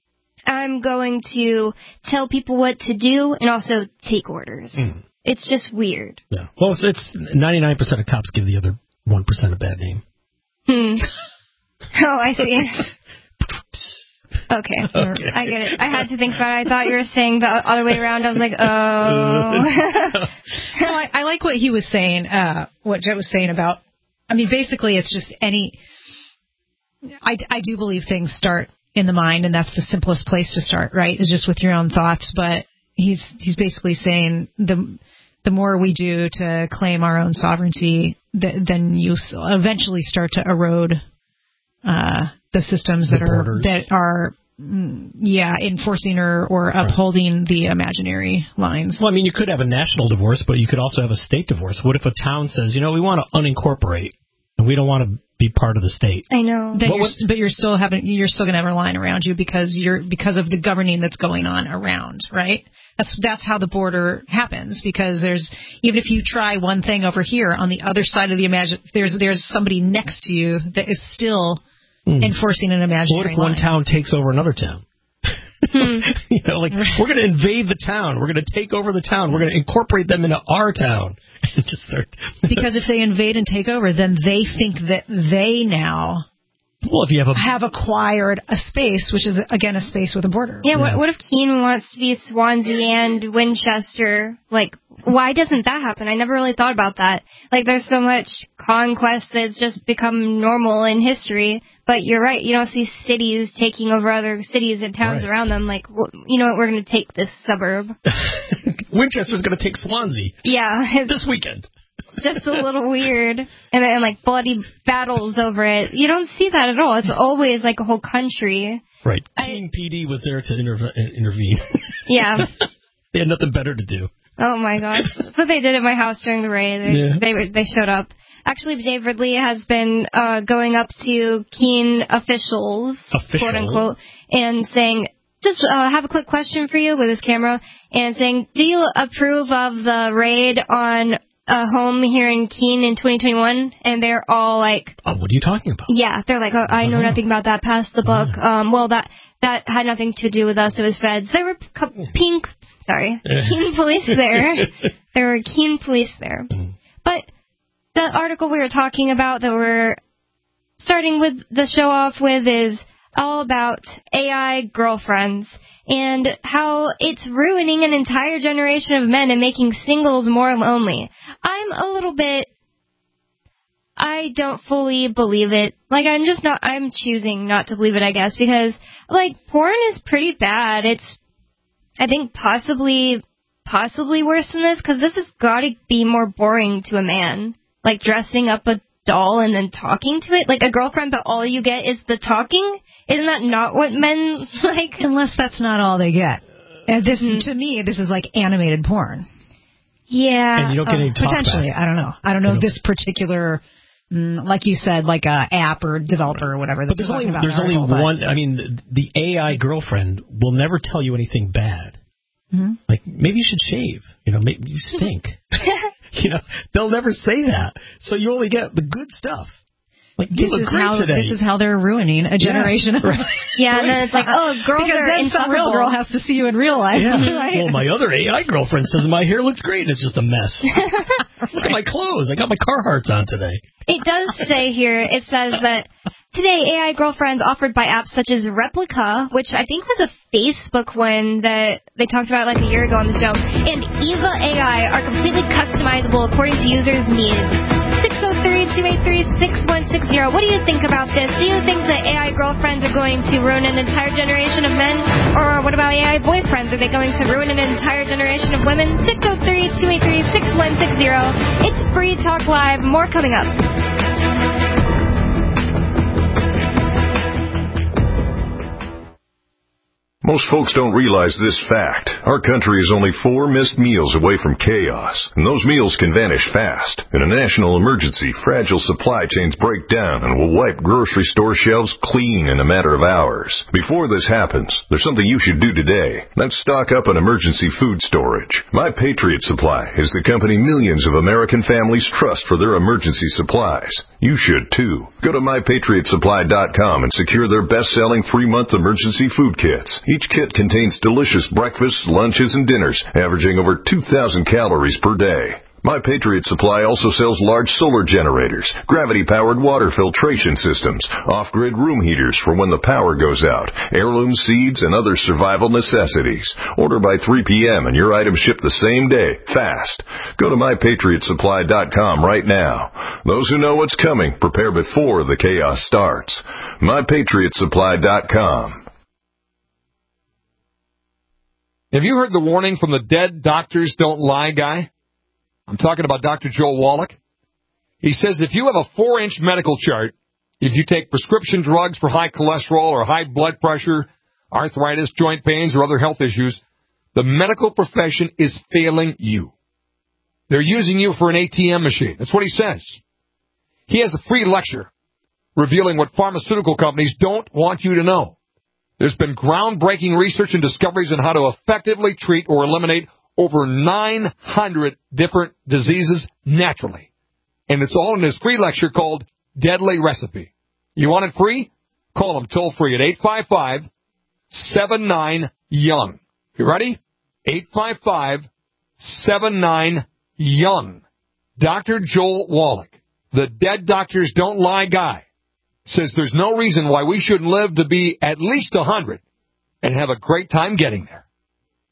I'm going to tell people what to do and also take orders. Mm. It's just weird. Yeah. Well, it's, it's ninety-nine percent of cops give the other one percent a bad name. Hmm. Oh, I see. Okay. okay. I get it. I had to think about it. I thought you were saying the other way around. I was like, oh. So I, I like what he was saying, uh, what Jet was saying about, I mean, basically it's just any, I, I do believe things start in the mind, and that's the simplest place to start, right? Is just with your own thoughts. But he's he's basically saying the the more we do to claim our own sovereignty, th- then you eventually start to erode uh, the systems the that borders. are that are yeah enforcing or, or upholding right. the imaginary lines. Well, I mean, you could have a national divorce, but you could also have a state divorce. What if a town says, you know, we want to unincorporate and we don't want to be part of the state? I know. Then you're, but you're still having you're still going to have a line around you because you're because of the governing that's going on around, right? That's that's how the border happens, because there's even if you try one thing over here on the other side of the imagine there's there's somebody next to you that is still mm. enforcing an imaginary line. What if line. one town takes over another town? Hmm. You know, like we're going to invade the town, we're going to take over the town, we're going to incorporate them into our town. Just start. Because if they invade and take over, then they think that they now well, if you have, a, have acquired a space, which is, again, a space with a border. Yeah, yeah. What, what if Keene wants to be Swansea and Winchester? Like, why doesn't that happen? I never really thought about that. Like, there's so much conquest that's just become normal in history. But you're right, you don't see cities taking over other cities and towns right. around them. Like, well, you know what, we're going to take this suburb. Winchester's going to take Swansea. Yeah. It's this weekend. just a little weird. And, and, like, bloody battles over it. You don't see that at all. It's always, like, a whole country. Right. King P D was there to interve- intervene. Yeah. They had nothing better to do. Oh, my gosh. That's what they did at my house during the raid. They, Yeah. they, they showed up. Actually, Dave Ridley has been uh, going up to Keene officials, Official. quote unquote, and saying, just uh, have a quick question for you with his camera, and saying, do you approve of the raid on a home here in Keene in twenty twenty-one? And they're all like, oh, what are you talking about? Yeah, they're like, oh, I know Uh-huh. nothing about that. Pass the book. Uh-huh. Um, well, that that had nothing to do with us. It was feds. There were c- pink, sorry, Keene police there. There were Keene police there, but. The article we were talking about that we're starting with the show off with is all about A I girlfriends and how it's ruining an entire generation of men and making singles more lonely. I'm a little bit... I don't fully believe it. Like, I'm just not... I'm choosing not to believe it, I guess, because, like, porn is pretty bad. It's, I think, possibly... possibly worse than this, because this has got to be more boring to a man. Like dressing up a doll and then talking to it? Like a girlfriend, but all you get is the talking? Isn't that not what men like? Unless that's not all they get. And this, to me, this is like animated porn. Yeah. And you don't get any talk Potentially. back. I don't know. I don't know if this particular, mm, like you said, like a app or developer or whatever. But there's only, about there's only article, one, I mean, the A I girlfriend will never tell you anything bad. Mm-hmm. Like, maybe you should shave. You know, maybe you stink. You know, they'll never say that. So you only get the good stuff. Like, you This look is great how today. this is how they're ruining a generation. Yeah, of right. Yeah, and then it's like, oh, girls because are then some real insufferable. girl has to see you in real life. Yeah. Right? Well, my other A I girlfriend says my hair looks great and it's just a mess. Look at my clothes. I got my Carhartts on today. It does say here, it says that today A I girlfriends offered by apps such as Replica, which I think was a Facebook one that they talked about like a year ago on the show, and Eva A I are completely customizable according to users' needs. six oh three, two eight three, six one six zero. What do you think about this? Do you think that A I girlfriends are going to ruin an entire generation of men? Or what about A I boyfriends? Are they going to ruin an entire generation of women? six oh three, two eight three, six one six zero. It's Free Talk Live. More coming up. Most folks don't realize this fact. Our country is only four missed meals away from chaos, and those meals can vanish fast. In a national emergency, fragile supply chains break down and will wipe grocery store shelves clean in a matter of hours. Before this happens, there's something you should do today. That's stock up on emergency food storage. My Patriot Supply is the company millions of American families trust for their emergency supplies. You should too. Go to my patriot supply dot com and secure their best-selling three-month emergency food kits. Each kit contains delicious breakfasts, lunches, and dinners, averaging over two thousand calories per day. My Patriot Supply also sells large solar generators, gravity-powered water filtration systems, off-grid room heaters for when the power goes out, heirloom seeds, and other survival necessities. Order by three p.m. and your items ship the same day, fast. Go to my patriot supply dot com right now. Those who know what's coming, prepare before the chaos starts. my patriot supply dot com. Have you heard the warning from the Dead Doctors Don't Lie guy? I'm talking about Doctor Joel Wallach. He says if you have a four-inch medical chart, if you take prescription drugs for high cholesterol or high blood pressure, arthritis, joint pains, or other health issues, the medical profession is failing you. They're using you for an A T M machine. That's what he says. He has a free lecture revealing what pharmaceutical companies don't want you to know. There's been groundbreaking research and discoveries on how to effectively treat or eliminate over nine hundred different diseases naturally. And it's all in his free lecture called Deadly Recipe. You want it free? Call him toll free at eight five five, seven nine, young. You ready? eight five five, seven nine, young. Doctor Joel Wallach, the Dead Doctors Don't Lie guy, says there's no reason why we shouldn't live to be at least one hundred and have a great time getting there.